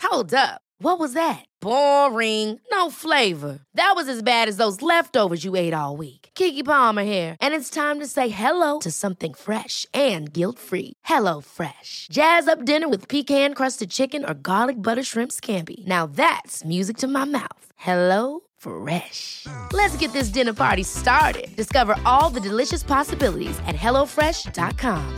Hold up. What was that? Boring. No flavor. That was as bad as those leftovers you ate all week. Keke Palmer here, and it's time to say hello to something fresh and guilt-free. Hello Fresh. Jazz up dinner with pecan-crusted chicken or garlic butter shrimp scampi. Now that's music to my mouth. Hello Fresh. Let's get this dinner party started. Discover all the delicious possibilities at hellofresh.com.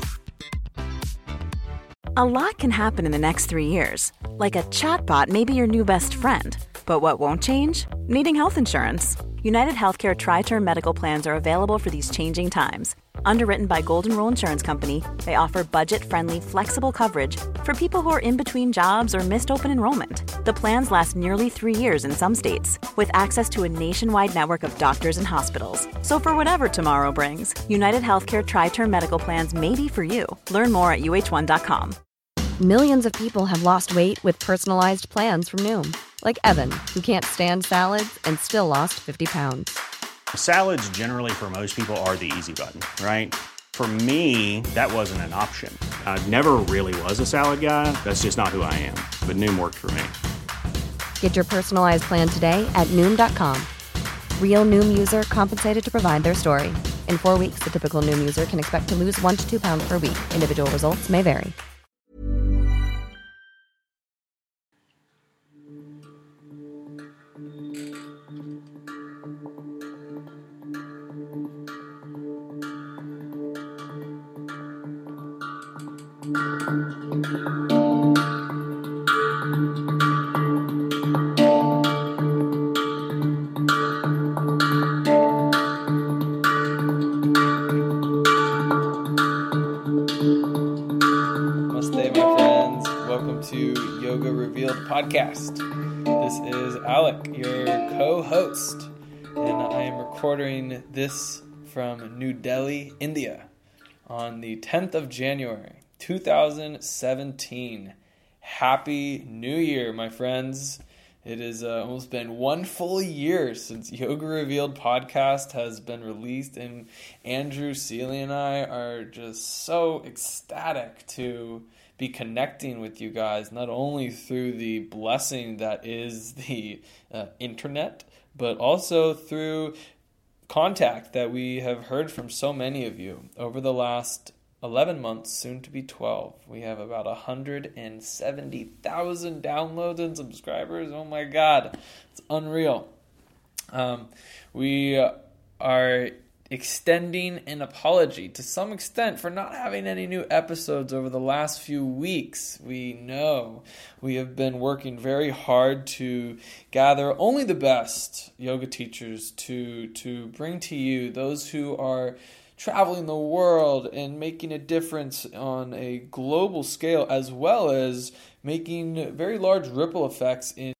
A lot can happen in the next 3 years. Like a chatbot may be your new best friend. But what won't change? Needing health insurance. United Healthcare Tri-Term Medical Plans are available for these changing times. Underwritten by Golden Rule Insurance Company, they offer budget-friendly, flexible coverage for people who are in between jobs or missed open enrollment. The plans last nearly 3 years in some states, with access to a nationwide network of doctors and hospitals. So for whatever tomorrow brings, United Healthcare Tri-Term Medical Plans may be for you. Learn more at uh1.com. Millions of people have lost weight with personalized plans from Noom. Like Evan, who can't stand salads and still lost 50 pounds. Salads generally for most people are the easy button, right? For me, that wasn't an option. I never really was a salad guy. That's just not who I am. But Noom worked for me. Get your personalized plan today at Noom.com. Real Noom user compensated to provide their story. In 4 weeks, the typical Noom user can expect to lose 1 to 2 pounds per week. Individual results may vary. Podcast. This is Alec, your co-host, and I am recording this from New Delhi, India, on the 10th of January, 2017. Happy New Year, my friends. It has almost been 1 full year since Yoga Revealed podcast has been released, and Andrew Seeley and I are just so ecstatic to be connecting with you guys, not only through the blessing that is the internet, but also through contact that we have heard from so many of you over the last 11 months, soon to be 12. We have about 170,000 downloads and subscribers. Oh my God, it's unreal. We are extending an apology to some extent for not having any new episodes over the last few weeks. We know we have been working very hard to gather only the best yoga teachers to bring to you, those who are traveling the world and making a difference on a global scale, as well as making very large ripple effects in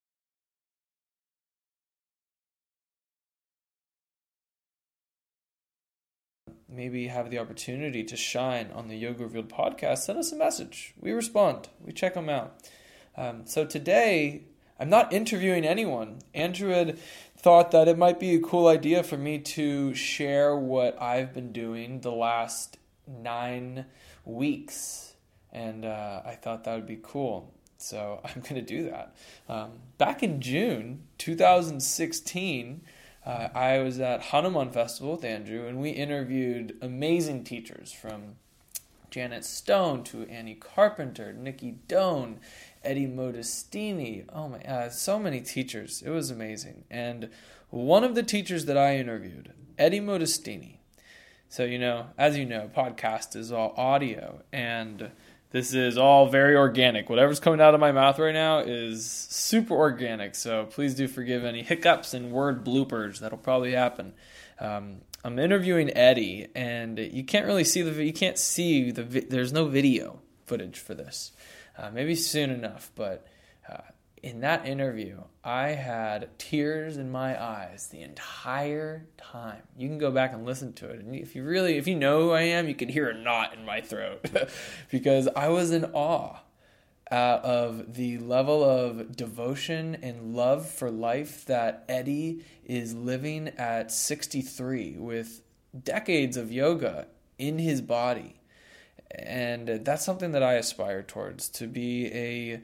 maybe have the opportunity to shine on the Yoga Revealed podcast. Send us a message. We respond. We check them out. So today, I'm not interviewing anyone. Andrew had thought that it might be a cool idea for me to share what I've been doing the last 9 weeks. And I thought that would be cool. So I'm going to do that. Back in June 2016, I was at Hanuman Festival with Andrew, and we interviewed amazing teachers from Janet Stone to Annie Carpenter, Nikki Doan, Eddie Modestini. Oh my, so many teachers. It was amazing. And one of the teachers that I interviewed, Eddie Modestini. So, as you know, podcast is all audio, and this is all very organic. Whatever's coming out of my mouth right now is super organic, so please do forgive any hiccups and word bloopers. That'll probably happen. I'm interviewing Eddie, and you can't really see there's no video footage for this. Maybe soon enough, but in that interview, I had tears in my eyes the entire time. You can go back and listen to it, and if you know who I am, you can hear a knot in my throat because I was in awe of the level of devotion and love for life that Eddie is living at 63 with decades of yoga in his body. And that's something that I aspire towards, to be a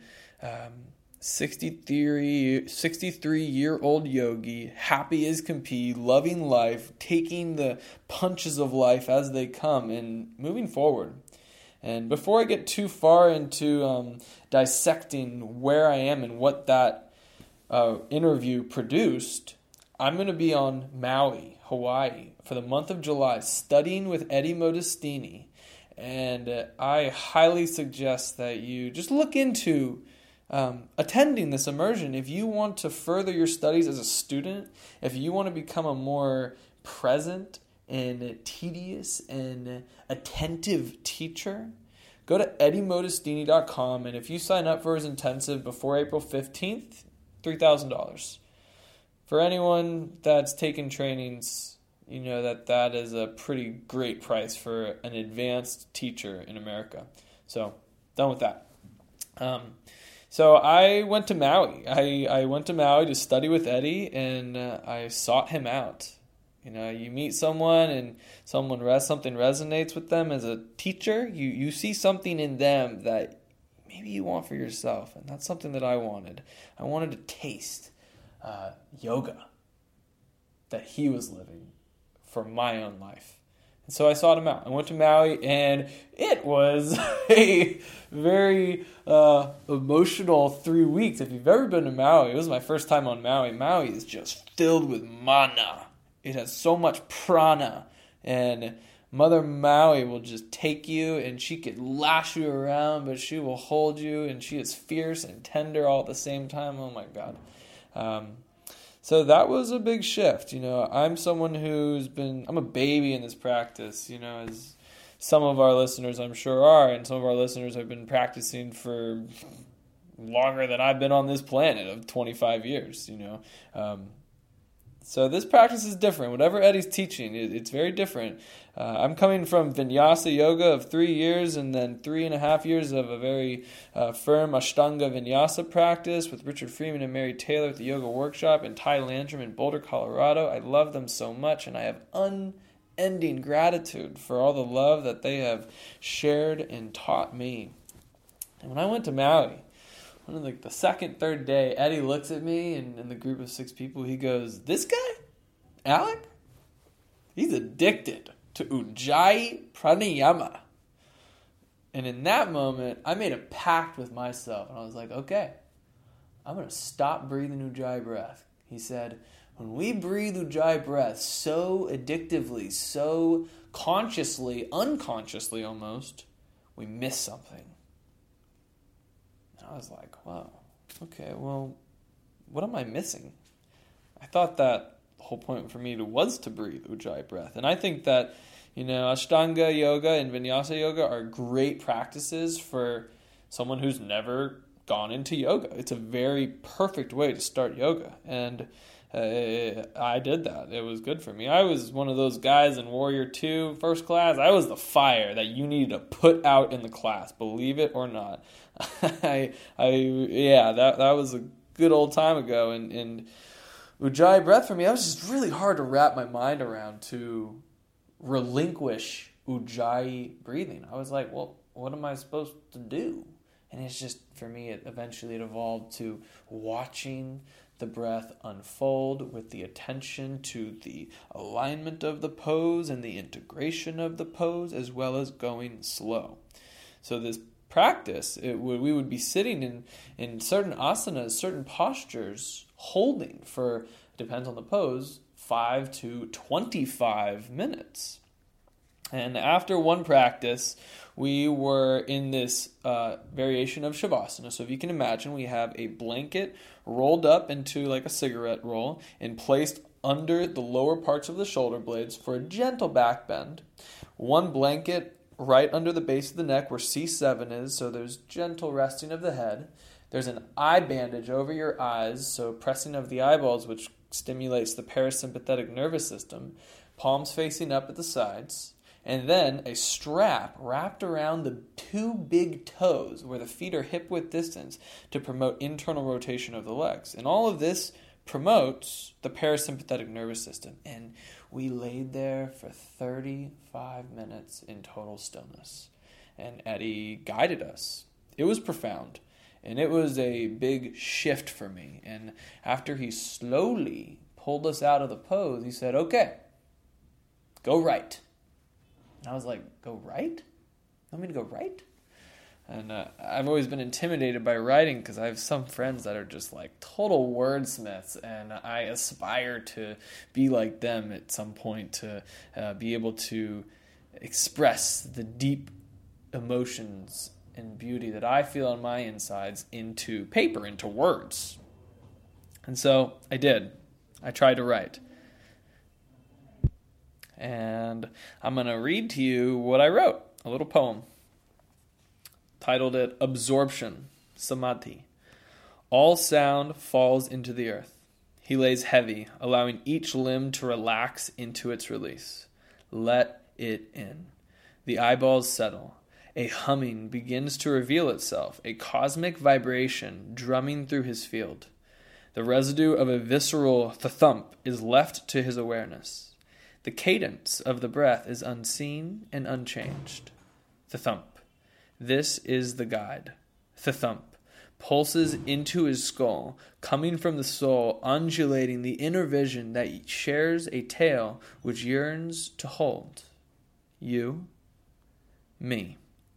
63-year-old yogi, happy as can be, loving life, taking the punches of life as they come and moving forward. And before I get too far into dissecting where I am and what that interview produced, I'm going to be on Maui, Hawaii, for the month of July, studying with Eddie Modestini. And I highly suggest that you just look into attending this immersion. If you want to further your studies as a student, if you want to become a more present and tedious and attentive teacher, go to eddiemodestini.com, and if you sign up for his intensive before April 15th, $3,000. For anyone that's taken trainings, you know that is a pretty great price for an advanced teacher in America. So, done with that. So I went to Maui. I went to Maui to study with Eddie, and I sought him out. You know, you meet someone and something resonates with them as a teacher. You see something in them that maybe you want for yourself, and that's something that I wanted. I wanted to taste yoga that he was living for my own life. And so I sought him out. I went to Maui, and it was a very emotional 3 weeks. If you've ever been to Maui, it was my first time on Maui. Maui is just filled with mana. It has so much prana, and Mother Maui will just take you, and she could lash you around, but she will hold you, and she is fierce and tender all at the same time. Oh my God. So that was a big shift. You know, I'm someone I'm a baby in this practice, you know, as some of our listeners I'm sure are, and some of our listeners have been practicing for longer than I've been on this planet, of 25 years, you know. So this practice is different. Whatever Eddie's teaching, it's very different. I'm coming from Vinyasa Yoga of 3 years, and then 3.5 years of a very firm Ashtanga Vinyasa practice with Richard Freeman and Mary Taylor at the Yoga Workshop, and Ty Landrum in Boulder, Colorado. I love them so much, and I have unending gratitude for all the love that they have shared and taught me. And when I went to Maui, the second, third day, Eddie looks at me, and in the group of 6 people, he goes, "This guy, Alec, he's addicted to Ujjayi Pranayama." And in that moment, I made a pact with myself, and I was like, okay, I'm going to stop breathing Ujjayi breath. He said, when we breathe Ujjayi breath so addictively, so consciously, unconsciously almost, we miss something. I was like, wow, okay, well, what am I missing? I thought that the whole point for me was to breathe Ujjayi breath. And I think that, you know, Ashtanga Yoga and Vinyasa Yoga are great practices for someone who's never gone into yoga. It's a very perfect way to start yoga. And I did that. It was good for me. I was one of those guys in Warrior 2 first class. I was the fire that you needed to put out in the class, believe it or not. That was a good old time ago. And Ujjayi breath for me, that was just really hard to wrap my mind around, to relinquish Ujjayi breathing. I was like, well, what am I supposed to do? And it's just, for me, it evolved to watching the breath unfold with the attention to the alignment of the pose and the integration of the pose, as well as going slow. So this practice, we would be sitting in certain asanas, certain postures, holding for, it depends on the pose, 5 to 25 minutes. And after one practice, we were in this variation of Shavasana. So if you can imagine, we have a blanket rolled up into like a cigarette roll and placed under the lower parts of the shoulder blades for a gentle back bend. One blanket right under the base of the neck where C7 is, so there's gentle resting of the head. There's an eye bandage over your eyes, so pressing of the eyeballs, which stimulates the parasympathetic nervous system. Palms facing up at the sides. And then a strap wrapped around the 2 big toes where the feet are hip-width distance to promote internal rotation of the legs. And all of this promotes the parasympathetic nervous system. And we laid there for 35 minutes in total stillness. And Eddie guided us. It was profound. And it was a big shift for me. And after he slowly pulled us out of the pose, he said, okay, go right. And I was like, go right? You want me to go right? And I've always been intimidated by writing because I have some friends that are just like total wordsmiths, and I aspire to be like them at some point, to be able to express the deep emotions and beauty that I feel on my insides into paper, into words. And so I did. I tried to write. And I'm going to read to you what I wrote, a little poem. Titled it Absorption, Samadhi. All sound falls into the earth. He lays heavy, allowing each limb to relax into its release. Let it in. The eyeballs settle. A humming begins to reveal itself, a cosmic vibration drumming through his field. The residue of a visceral thump is left to his awareness. The cadence of the breath is unseen and unchanged. The thump. This is the guide. The thump pulses into his skull, coming from the soul, undulating the inner vision that shares a tale which yearns to hold. You, me.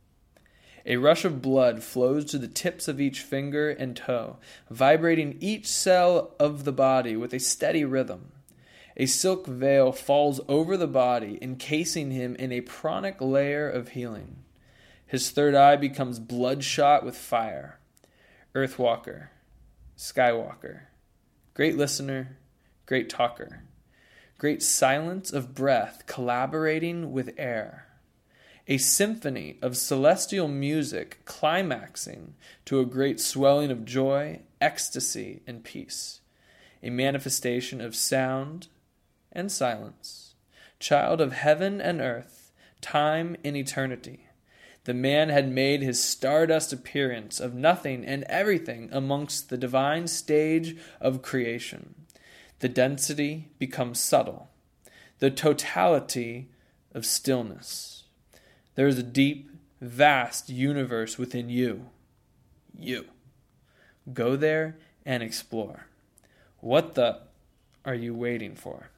A rush of blood flows to the tips of each finger and toe, vibrating each cell of the body with a steady rhythm. A silk veil falls over the body, encasing him in a pranic layer of healing. His third eye becomes bloodshot with fire. Earthwalker, Skywalker, great listener, great talker, great silence of breath collaborating with air. A symphony of celestial music climaxing to a great swelling of joy, ecstasy, and peace. A manifestation of sound and silence. Child of heaven and earth, time and eternity. The man had made his stardust appearance of nothing and everything amongst the divine stage of creation. The density becomes subtle. The totality of stillness. There is a deep, vast universe within you. You. Go there and explore. What the are you waiting for?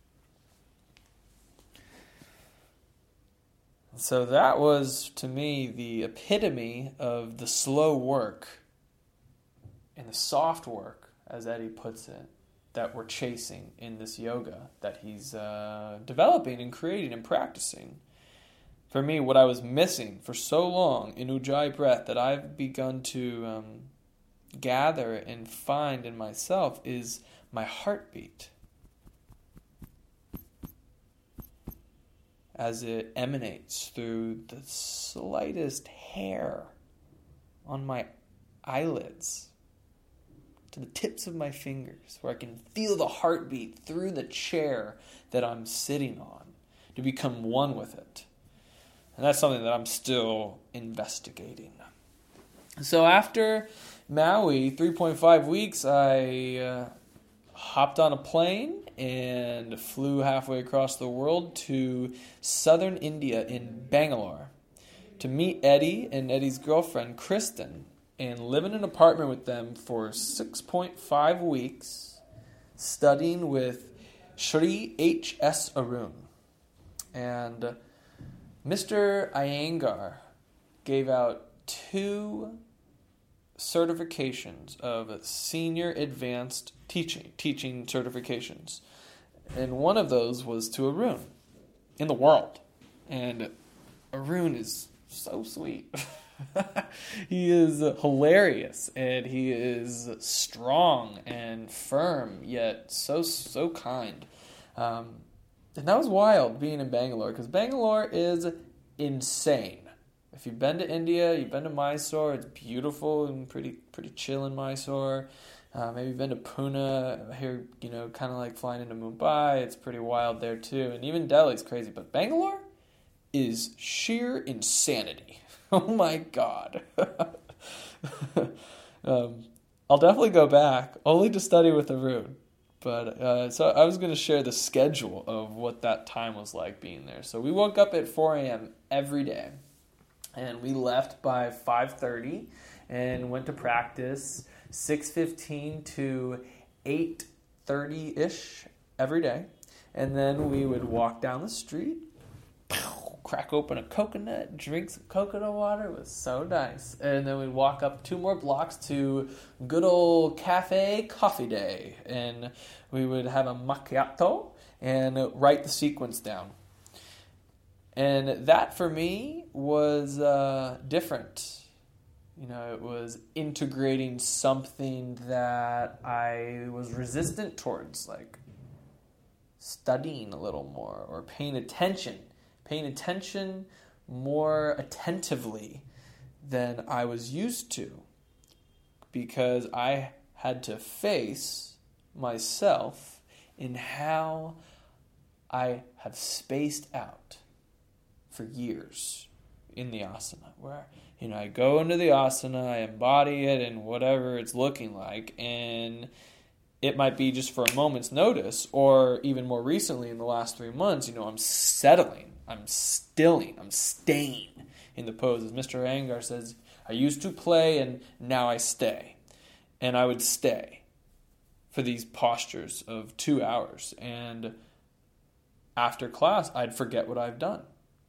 So that was, to me, the epitome of the slow work and the soft work, as Eddie puts it, that we're chasing in this yoga that he's developing and creating and practicing. For me, what I was missing for so long in Ujjayi breath that I've begun to gather and find in myself is my heartbeat. As it emanates through the slightest hair on my eyelids to the tips of my fingers, where I can feel the heartbeat through the chair that I'm sitting on to become one with it. And that's something that I'm still investigating. So after Maui, 3.5 weeks, I hopped on a plane and flew halfway across the world to southern India in Bangalore to meet Eddie and Eddie's girlfriend, Kristen, and live in an apartment with them for 6.5 weeks, studying with Sri H.S. Arun. And Mr. Iyengar gave out 2 certifications of senior advanced teaching certifications. And one of those was to Arun in the world. And Arun is so sweet. He is hilarious, and he is strong and firm, yet so kind. And that was wild, being in Bangalore, because Bangalore is insane. If you've been to India, you've been to Mysore, it's beautiful and pretty chill in Mysore. Maybe you've been to Pune. I hear, kind of like flying into Mumbai. It's pretty wild there too. And even Delhi's crazy. But Bangalore is sheer insanity. Oh my God. I'll definitely go back, only to study with Arun. But so I was going to share the schedule of what that time was like being there. So we woke up at 4 a.m. every day. And we left by 5:30 and went to practice 6:15 to 8:30-ish every day. And then we would walk down the street, crack open a coconut, drink some coconut water. It was so nice. And then we'd walk up 2 more blocks to good old Cafe Coffee Day. And we would have a macchiato and write the sequence down. And that for me was different. You know, it was integrating something that I was resistant towards, like studying a little more or paying attention more attentively than I was used to, because I had to face myself in how I have spaced out for years in the asana, where, you know, I go into the asana, I embody it and whatever it's looking like, and it might be just for a moment's notice, or even more recently in the last 3 months, you know, I'm settling, I'm stilling, I'm staying in the pose. As Mr. Iyengar says, I used to play and now I stay. And I would stay for these postures of 2 hours. And after class, I'd forget what I've done.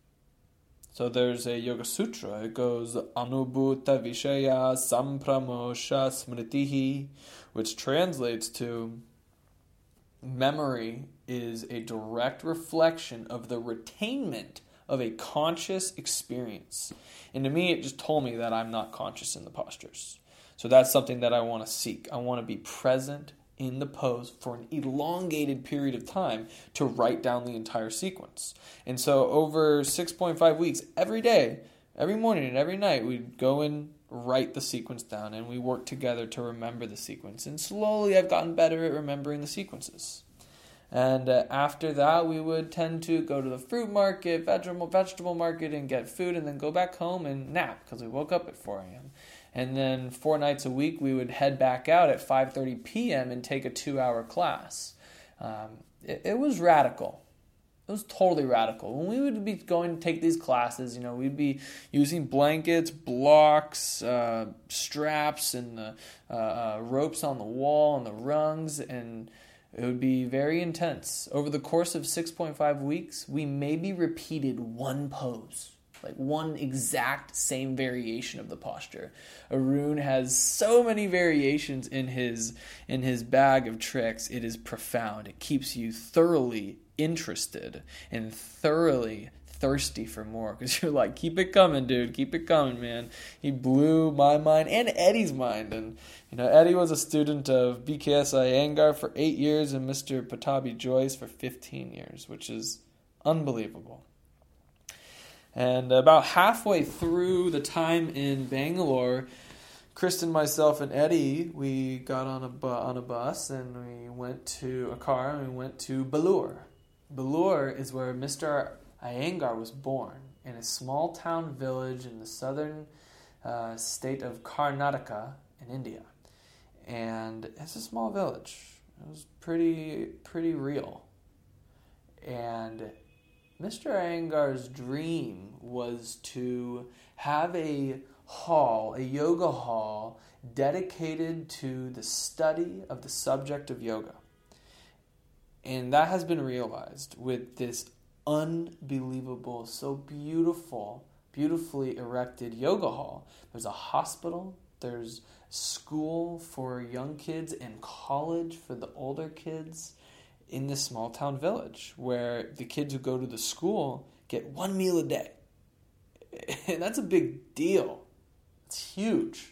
So there's a Yoga Sutra. It goes, Anubhuta Vishaya Sampramosha Smritihi, which translates to, memory is a direct reflection of the retainment of a conscious experience. And to me, it just told me that I'm not conscious in the postures. So that's something that I want to seek. I want to be present in the pose for an elongated period of time to write down the entire sequence. And so over 6.5 weeks, every day, every morning and every night, we'd go and write the sequence down, and we work together to remember the sequence. And slowly I've gotten better at remembering the sequences. And after that, we would tend to go to the fruit market, vegetable market, and get food, and then go back home and nap, because we woke up at 4 a.m. And then 4 nights a week, we would head back out at 5:30 p.m. and take a 2-hour class. It was radical. It was totally radical. When we would be going to take these classes, you know, we'd be using blankets, blocks, straps, and the ropes on the wall and the rungs, and it would be very intense. Over the course of 6.5 weeks, we maybe repeated one pose, like one exact same variation of the posture. Arun has so many variations in his bag of tricks. It is profound. It keeps you thoroughly interested and thoroughly thirsty for more, because you're like, keep it coming, dude, keep it coming, man. He blew my mind and Eddie's mind. And you know, Eddie was a student of BKS Iyengar for 8 years and Mr. Patabi Joyce for 15 years, which is unbelievable. And about halfway through the time in Bangalore, Kristen, myself, and Eddie, we got on a bus and we went to a car and we went to Belur. Belur is where Mr. Iyengar was born, in a small town village in the southern state of Karnataka in India. And it's a small village. It was pretty real. And Mr. Iyengar's dream was to have a yoga hall dedicated to the study of the subject of yoga. And that has been realized with this unbelievable, so beautifully erected yoga hall. There's a hospital, there's school for young kids, and college for the older kids in this small town village, where the kids who go to the school get 1 meal a day. And that's a big deal. It's huge.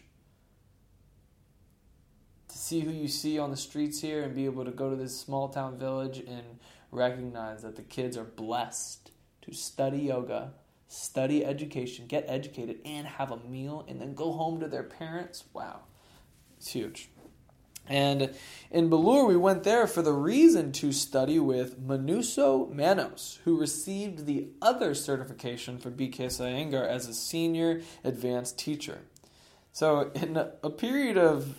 To see who you see on the streets here and be able to go to this small town village and recognize that the kids are blessed to study yoga, study education, get educated, and have a meal, and then go home to their parents. Wow. It's huge. And in Belur, we went there for the reason to study with Manuso Manos, who received the other certification for BKS Iyengar as a senior advanced teacher. So in a period of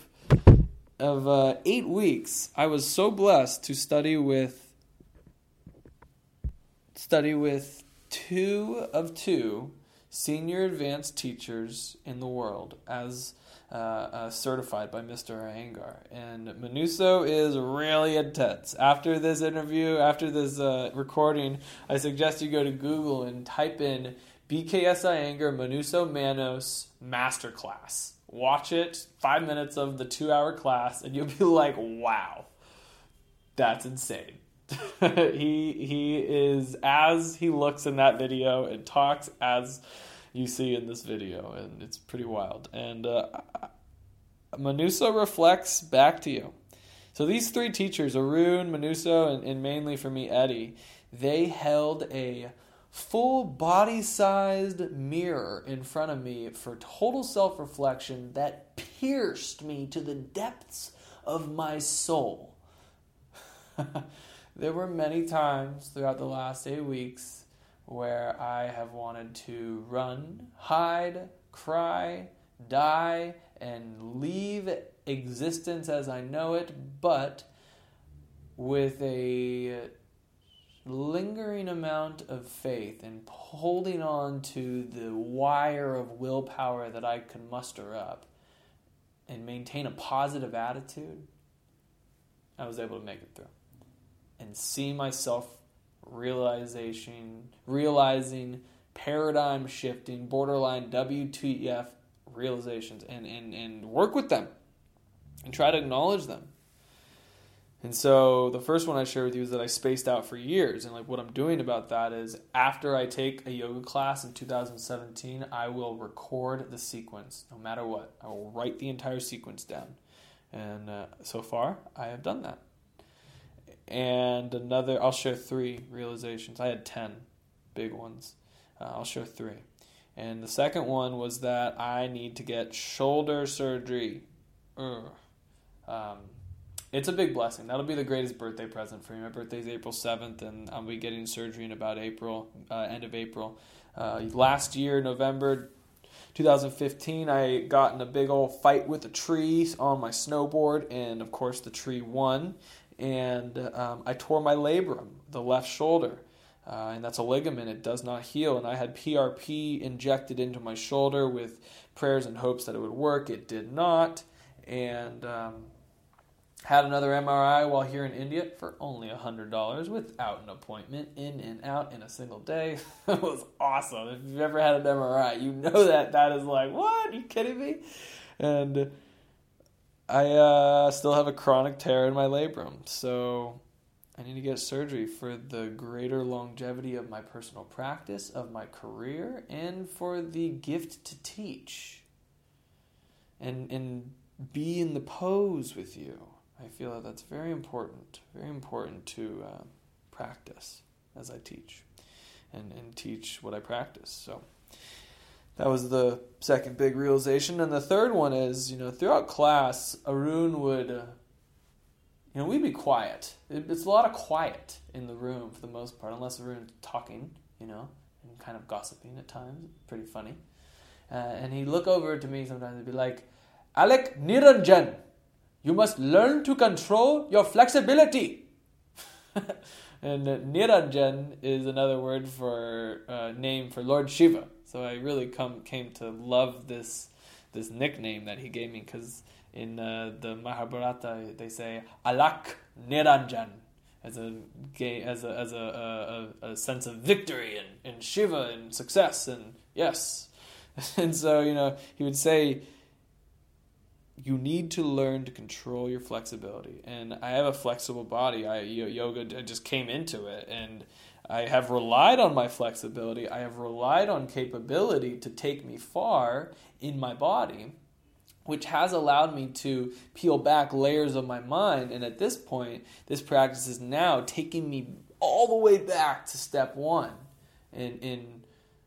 8 weeks, I was so blessed to study with 2 of 2 senior advanced teachers in the world as certified by Mr. Iyengar. And Manuso is really intense. After this interview, after this recording, I suggest you go to Google and type in BKS Iyengar Manuso Manos Masterclass. Watch it, 5 minutes of the 2-hour class, and you'll be like, wow, that's insane. He is as he looks in that video and talks as you see in this video, and it's pretty wild. And Manuso reflects back to you. So these 3 teachers, Arun, Manuso, and mainly for me, Eddie, they held a full body-sized mirror in front of me for total self-reflection that pierced me to the depths of my soul. There were many times throughout the last 8 weeks where I have wanted to run, hide, cry, die, and leave existence as I know it, but with a lingering amount of faith and holding on to the wire of willpower that I could muster up and maintain a positive attitude, I was able to make it through and see myself realizing paradigm shifting, borderline WTF realizations and work with them and try to acknowledge them. And so the first one I share with you is that I spaced out for years. And like what I'm doing about that is after I take a yoga class in 2017, I will record the sequence no matter what. I will write the entire sequence down. And so far, I have done that. And I'll share 3 realizations. I had 10 big ones. I'll share 3. And the second one was that I need to get shoulder surgery. It's a big blessing. That'll be the greatest birthday present for me. My birthday's April 7th, and I'll be getting surgery in about end of April. Last year, November 2015, I got in a big old fight with a tree on my snowboard, and of course the tree won. And I tore my labrum, the left shoulder. And that's a ligament. It does not heal. And I had PRP injected into my shoulder with prayers and hopes that it would work. It did not. And had another MRI while here in India for only $100 without an appointment, in and out in a single day. It was awesome. If you've ever had an MRI, you know that is like, what? Are you kidding me? And I still have a chronic tear in my labrum. So I need to get surgery for the greater longevity of my personal practice, of my career, and for the gift to teach. And be in the pose with you. I feel that that's very important to practice as I teach and teach what I practice. So that was the second big realization. And the third one is, throughout class, Arun would, we'd be quiet. It's a lot of quiet in the room for the most part, unless Arun's talking, and kind of gossiping at times. Pretty funny. And he'd look over to me sometimes and be like, Alec Niranjan, you must learn to control your flexibility. And Niranjan is another word for name for Lord Shiva. So I really came to love this nickname that he gave me, because in the Mahabharata they say Alak Niranjan as a sense of victory and Shiva and success and yes. And so he would say, you need to learn to control your flexibility. And I have a flexible body. Yoga just came into it. And I have relied on my flexibility. I have relied on capability to take me far in my body, which has allowed me to peel back layers of my mind. And at this point, this practice is now taking me all the way back to step 1 in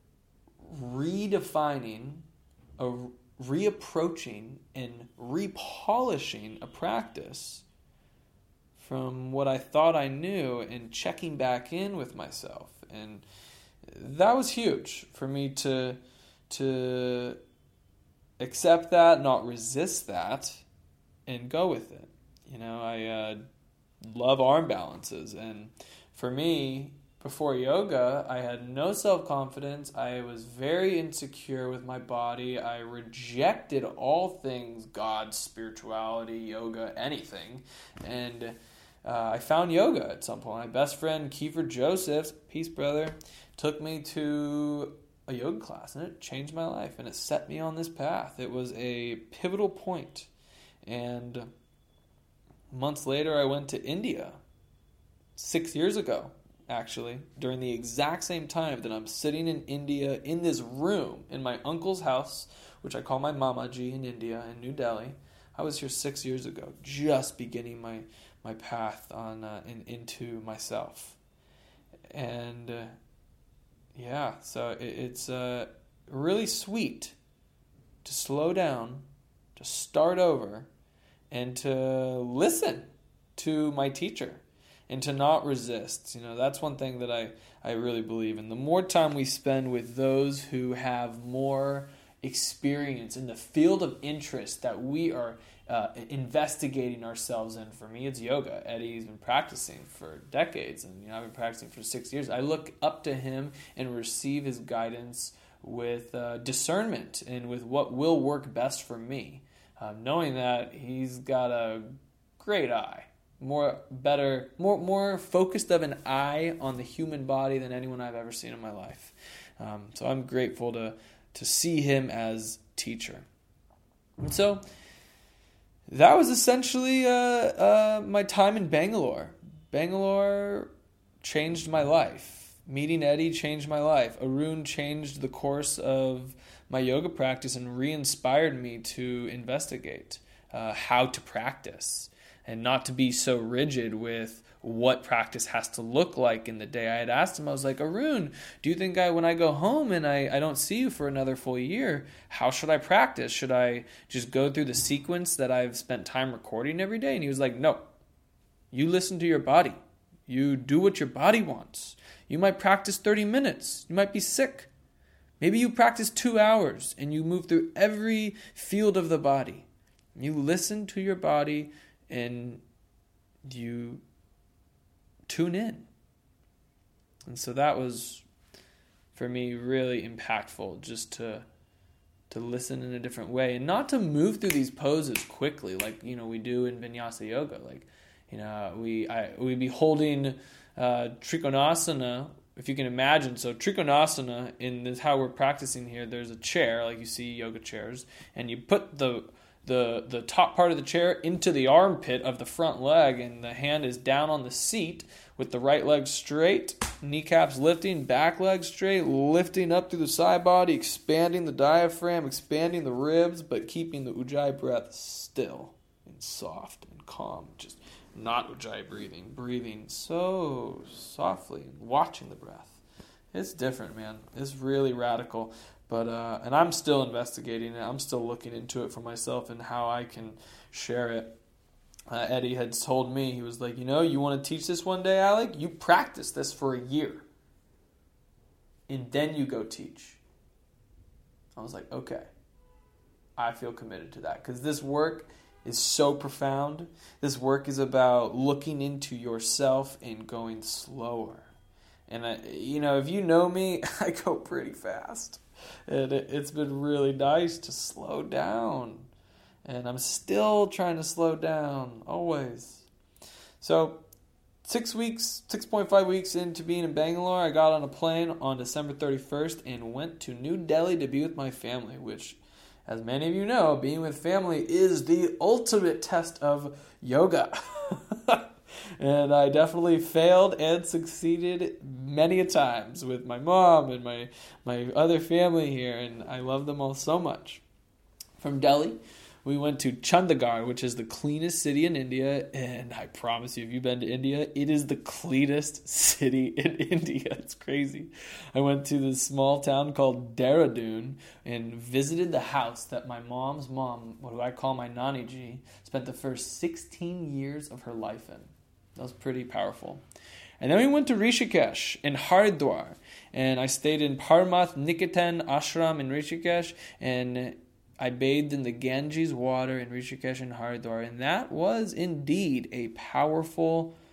redefining reapproaching and repolishing a practice from what I thought I knew and checking back in with myself. And that was huge for me to accept that, not resist that, and go with it. I love arm balances, and for me, before yoga, I had no self-confidence. I was very insecure with my body. I rejected all things God, spirituality, yoga, anything. And I found yoga at some point. My best friend, Kiefer Josephs, peace brother, took me to a yoga class, and it changed my life, and it set me on this path. It was a pivotal point. And months later, I went to India, 6 years ago, actually, during the exact same time that I'm sitting in India in this room in my uncle's house, which I call my Mamaji in India, in New Delhi. I was here 6 years ago, just beginning my path on into myself. And so it's really sweet to slow down, to start over, and to listen to my teacher and to not resist. That's one thing that I really believe in. The more time we spend with those who have more experience in the field of interest that we are investigating ourselves in. For me, it's yoga. Eddie's been practicing for decades, and I've been practicing for 6 years. I look up to him and receive his guidance with discernment and with what will work best for me, knowing that he's got a great eye, more focused of an eye on the human body than anyone I've ever seen in my life. So I'm grateful to see him as teacher. And so that was essentially my time in Bangalore. Bangalore changed my life. Meeting Eddie changed my life. Arun changed the course of my yoga practice and re-inspired me to investigate how to practice and not to be so rigid with what practice has to look like in the day. I had asked him, I was like, Arun, do you think when I go home and I don't see you for another full year, how should I practice? Should I just go through the sequence that I've spent time recording every day? And he was like, no, you listen to your body. You do what your body wants. You might practice 30 minutes. You might be sick. Maybe you practice 2 hours and you move through every field of the body. You listen to your body and you tune in. And so that was, for me, really impactful, just to listen in a different way and not to move through these poses quickly like we do in Vinyasa Yoga. Like we'd be holding Trikonasana, if you can imagine. So Trikonasana, in this how we're practicing here, there's a chair like you see yoga chairs, and you put the top part of the chair into the armpit of the front leg, and the hand is down on the seat with the right leg straight, kneecaps lifting, back leg straight, lifting up through the side body, expanding the diaphragm, expanding the ribs, but keeping the Ujjayi breath still and soft and calm. Just not Ujjayi breathing so softly and watching the breath. It's different, man. It's really radical. But and I'm still investigating it. I'm still looking into it for myself and how I can share it. Eddie had told me, he was like, you want to teach this one day, Alec? You practice this for a year. And then you go teach. I was like, okay. I feel committed to that. Because this work is so profound. This work is about looking into yourself and going slower. And, if you know me, I go pretty fast. And it's been really nice to slow down. And I'm still trying to slow down, always. So 6.5 weeks into being in Bangalore, I got on a plane on December 31st and went to New Delhi to be with my family, which, as many of you know, being with family is the ultimate test of yoga. And I definitely failed and succeeded many a times with my mom and my other family here, and I love them all so much. From Delhi, we went to Chandigarh, which is the cleanest city in India, and I promise you, if you've been to India, it is the cleanest city in India. It's crazy. I went to this small town called Dehradun and visited the house that my mom's mom, who I call my Nani Ji, spent the first 16 years of her life in. That was pretty powerful. And then we went to Rishikesh in Haridwar, and I stayed in Paramath Niketan Ashram in Rishikesh, and I bathed in the Ganges water in Rishikesh and Haridwar, and that was indeed a powerful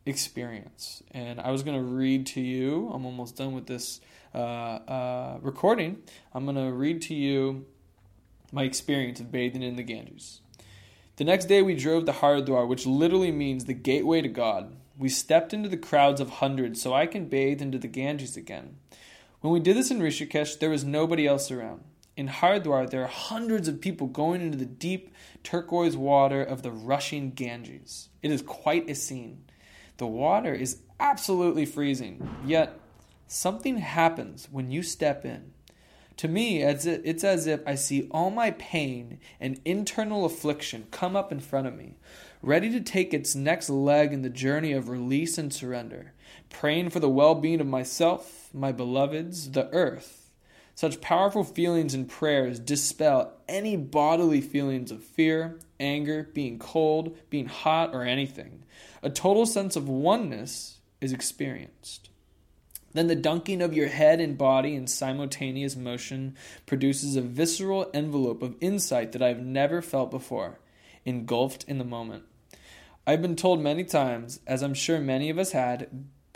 experience. And I was going to read to you, I'm almost done with this recording. I'm going to read to you my experience of bathing in the Ganges. The next day we drove to Haridwar, which literally means the gateway to God. We stepped into the crowds of hundreds so I can bathe into the Ganges again. When we did this in Rishikesh, there was nobody else around. In Haridwar, there are hundreds of people going into the deep turquoise water of the rushing Ganges. It is quite a scene. The water is absolutely freezing, yet something happens when you step in. To me, it's as if I see all my pain and internal affliction come up in front of me, ready to take its next leg in the journey of release and surrender, praying for the well-being of myself, my beloveds, the earth. Such powerful feelings and prayers dispel any bodily feelings of fear, anger, being cold, being hot, or anything. A total sense of oneness is experienced. Then the dunking of your head and body in simultaneous motion produces a visceral envelope of insight that I have never felt before, engulfed in the moment. I've been told many times, as I'm sure many of us have,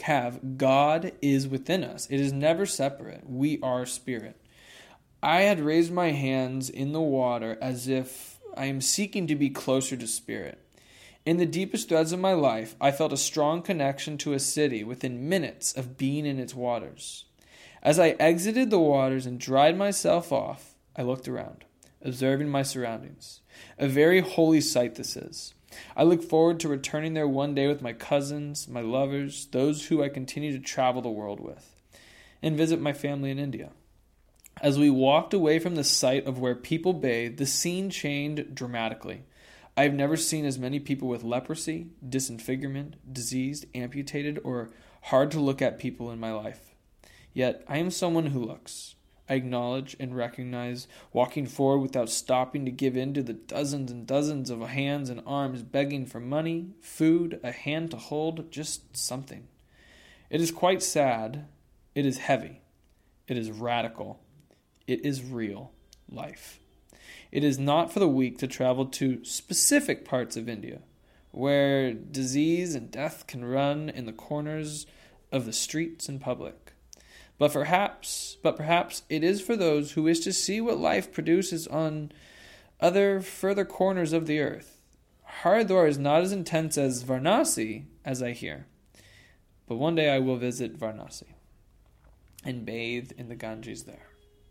God is within us. It is never separate. We are spirit. I had raised my hands in the water as if I am seeking to be closer to spirit. In the deepest threads of my life, I felt a strong connection to a city within minutes of being in its waters. As I exited the waters and dried myself off, I looked around, observing my surroundings. A very holy sight this is. I look forward to returning there one day with my cousins, my lovers, those who I continue to travel the world with, and visit my family in India. As we walked away from the site of where people bathe, the scene changed dramatically. I have never seen as many people with leprosy, disfigurement, diseased, amputated, or hard to look at people in my life. Yet I am someone who looks. I acknowledge and recognize walking forward without stopping to give in to the dozens and dozens of hands and arms begging for money, food, a hand to hold, just something. It is quite sad. It is heavy. It is radical. It is real life. It is not for the weak to travel to specific parts of India, where disease and death can run in the corners of the streets in public. But perhaps it is for those who wish to see what life produces on other further corners of the earth. Haridwar is not as intense as Varanasi, as I hear. But one day I will visit Varanasi and bathe in the Ganges there.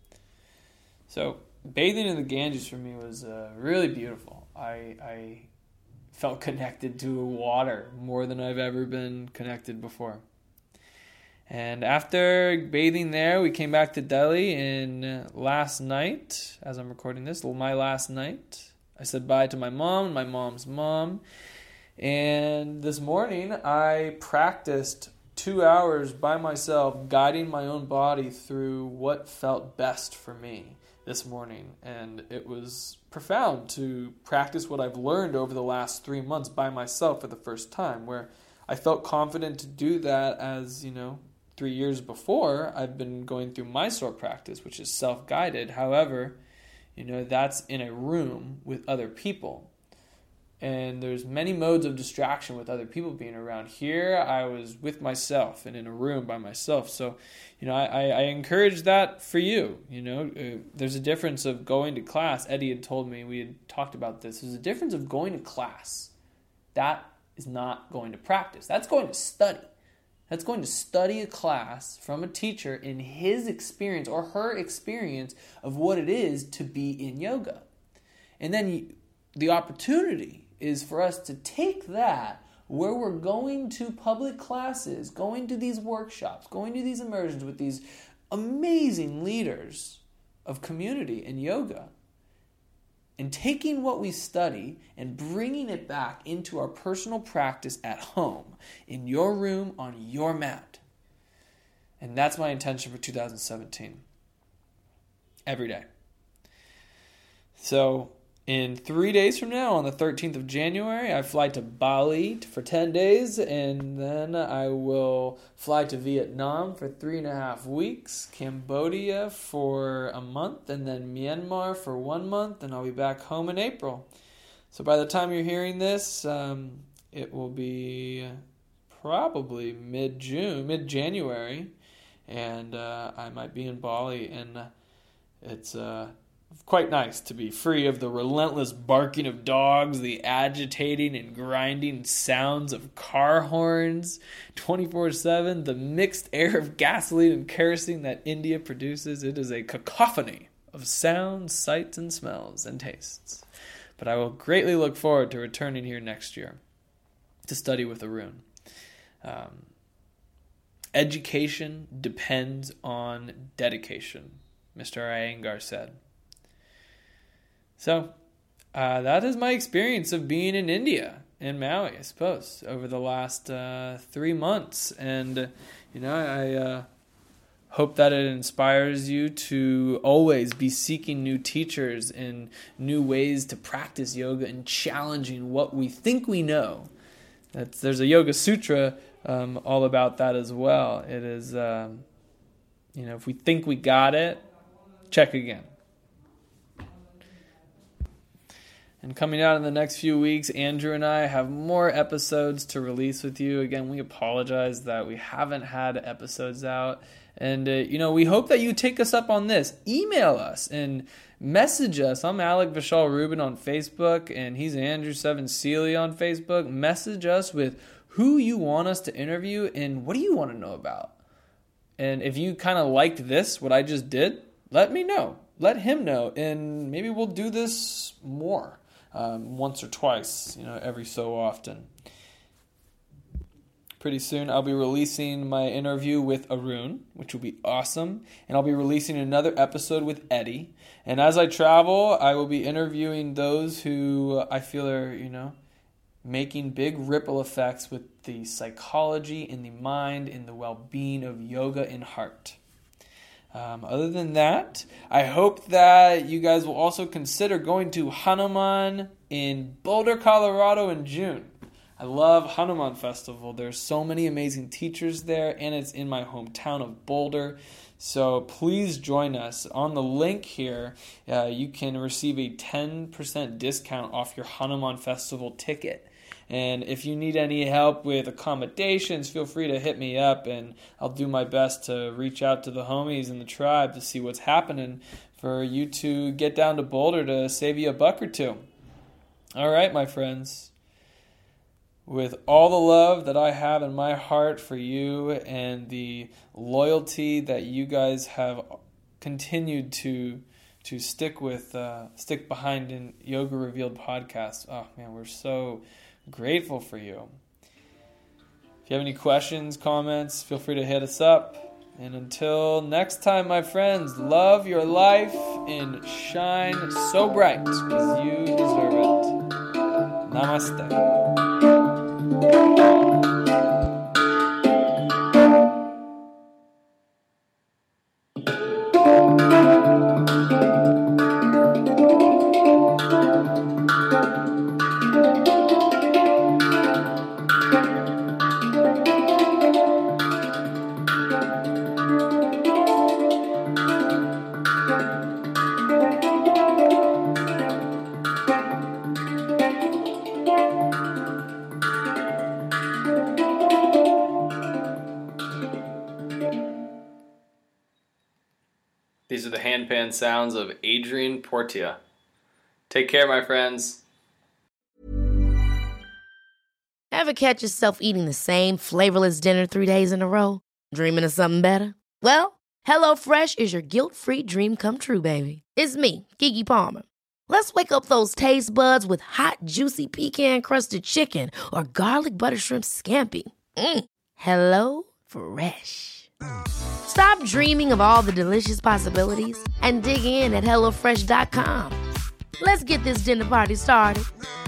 So, bathing in the Ganges for me was really beautiful. I felt connected to water more than I've ever been connected before. And after bathing there, we came back to Delhi, and last night, as I'm recording this, my last night, I said bye to my mom and my mom's mom. And this morning, I practiced 2 hours by myself, guiding my own body through what felt best for me this morning. And it was profound to practice what I've learned over the last 3 months by myself for the first time, where I felt confident to do that as, 3 years before, I've been going through Mysore practice, which is self-guided. However, that's in a room with other people. And there's many modes of distraction with other people being around. Here, I was with myself and in a room by myself. So, I encourage that for you. There's a difference of going to class. Eddie had told me, we had talked about this. There's a difference of going to class. That is not going to practice. That's going to study. That's going to study a class from a teacher in his experience or her experience of what it is to be in yoga. And then the opportunity is for us to take that where we're going to public classes, going to these workshops, going to these immersions with these amazing leaders of community in yoga, and taking what we study and bringing it back into our personal practice at home, in your room, on your mat. And that's my intention for 2017. Every day. So, in 3 days from now, on the 13th of January, I fly to Bali for 10 days, and then I will fly to Vietnam for 3.5 weeks, Cambodia for a month, and then Myanmar for 1 month, and I'll be back home in April. So by the time you're hearing this, it will be probably mid-January, and I might be in Bali, and it's quite nice to be free of the relentless barking of dogs, the agitating and grinding sounds of car horns 24/7, the mixed air of gasoline and kerosene that India produces. It is a cacophony of sounds, sights, and smells and tastes. But I will greatly look forward to returning here next year to study with Arun. Education depends on dedication, Mr. Iyengar said. So, that is my experience of being in India, in Maui, I suppose, over the last 3 months. And, I hope that it inspires you to always be seeking new teachers and new ways to practice yoga and challenging what we think we know. There's a Yoga Sutra all about that as well. It is, if we think we got it, check again. And coming out in the next few weeks, Andrew and I have more episodes to release with you. Again, we apologize that we haven't had episodes out. And, we hope that you take us up on this. Email us and message us. I'm Alec Vishal Rubin on Facebook, and he's Andrew Seven Seeley on Facebook. Message us with who you want us to interview and what do you want to know about. And if you kind of liked this, what I just did, let me know. Let him know, and maybe we'll do this more. Once or twice, every so often. Pretty soon I'll be releasing my interview with Arun, which will be awesome. And I'll be releasing another episode with Eddie. And as I travel, I will be interviewing those who I feel are, making big ripple effects with the psychology in the mind and the well-being of yoga and heart. Other than that, I hope that you guys will also consider going to Hanuman in Boulder, Colorado in June. I love Hanuman Festival. There's so many amazing teachers there, and it's in my hometown of Boulder. So please join us. On the link here, you can receive a 10% discount off your Hanuman Festival ticket. And if you need any help with accommodations, feel free to hit me up, and I'll do my best to reach out to the homies in the tribe to see what's happening for you to get down to Boulder to save you $1 or $2. All right, my friends. With all the love that I have in my heart for you and the loyalty that you guys have continued to stick behind in Yoga Revealed podcast. Oh man, we're so grateful for you. If you have any questions, comments, feel free to hit us up. And until next time, my friends, love your life and shine so bright because you deserve it. Namaste. These are the handpan sounds of Adrian Portia. Take care, my friends. Ever catch yourself eating the same flavorless dinner 3 days in a row? Dreaming of something better? Well, HelloFresh is your guilt-free dream come true, baby. It's me, Keke Palmer. Let's wake up those taste buds with hot, juicy pecan-crusted chicken or garlic butter shrimp scampi. Hello Fresh. Stop dreaming of all the delicious possibilities and dig in at HelloFresh.com. Let's get this dinner party started.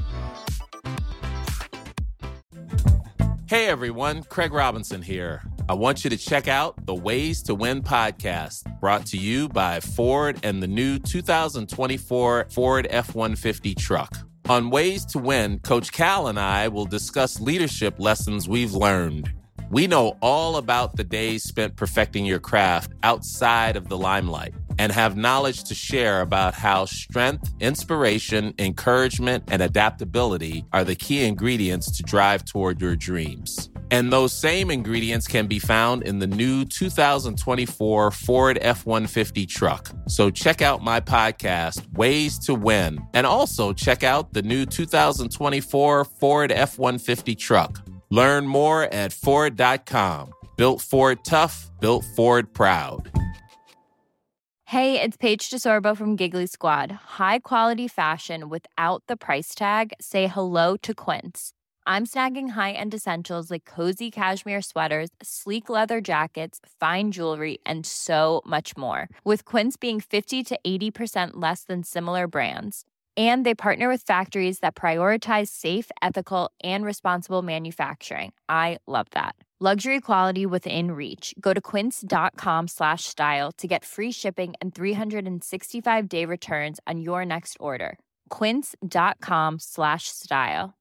Hey everyone, Craig Robinson here. I want you to check out the Ways to Win podcast, brought to you by Ford and the new 2024 Ford F-150 truck. On Ways to Win, Coach Cal and I will discuss leadership lessons we've learned. We know all about the days spent perfecting your craft outside of the limelight and have knowledge to share about how strength, inspiration, encouragement, and adaptability are the key ingredients to drive toward your dreams. And those same ingredients can be found in the new 2024 Ford F-150 truck. So check out my podcast, Ways to Win, and also check out the new 2024 Ford F-150 truck. Learn more at Ford.com. Built Ford tough, built Ford proud. Hey, it's Paige DeSorbo from Giggly Squad. High quality fashion without the price tag. Say hello to Quince. I'm snagging high-end essentials like cozy cashmere sweaters, sleek leather jackets, fine jewelry, and so much more. With Quince being 50 to 80% less than similar brands. And they partner with factories that prioritize safe, ethical, and responsible manufacturing. I love that. Luxury quality within reach. Go to quince.com/style to get free shipping and 365-day returns on your next order. Quince.com/style.